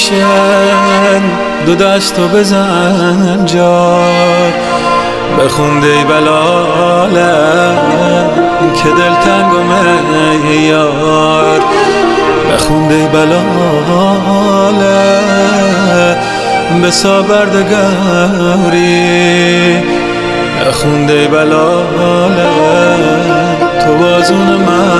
روشن دو دستو بزن جار بخوند ای بلالم که دلتنگ و یار بخوند ای بلالم به سابردگاری بخوند ای بلالم تو بازون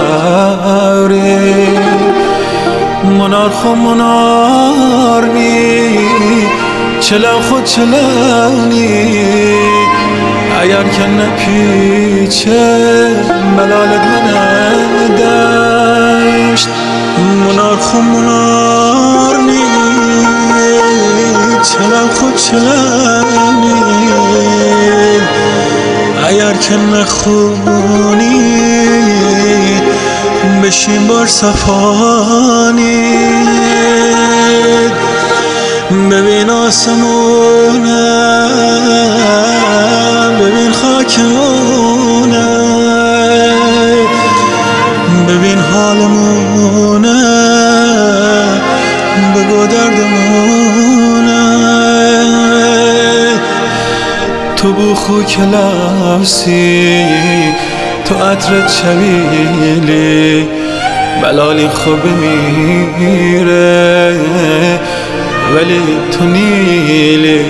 موری منار خو منار نی چلا خود چلانی اگر که نپیچه بلالت من دشت منار خو منار نی چلا خود چلانی اگر که نخونی بشین بار صفانی ببین آسمونم ببین خاکمونم ببین حالمونم بگو دردمونم تو بو خو کلاسی تو عطرت شبیلی بلالی خوب میره ولی تو نیلی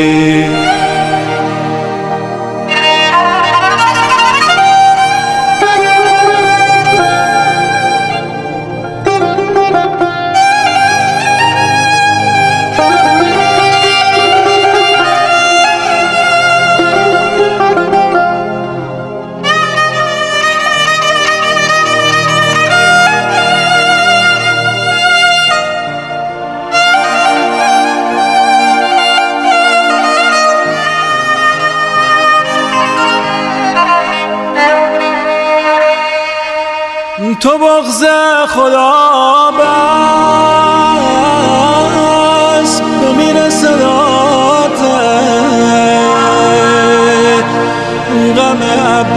تو بغض خدا بس بمیر صداته غم عبد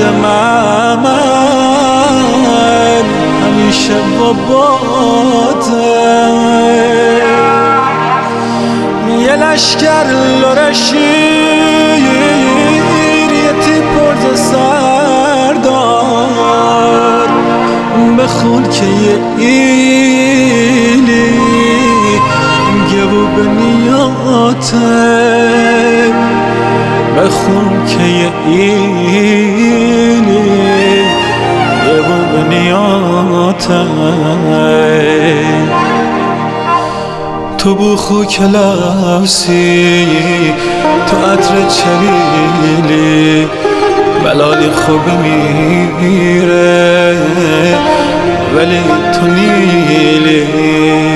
محمد همیشه باباته یه لشکر لرشیر یه تیپرز سردار بخون که یه ایلی گبو به نیاته بخون که یه ایلی گبو به نیاته تو بو خو کلاسی تو عطرت شبیلی بلالی خوب میره ولی تو نیلی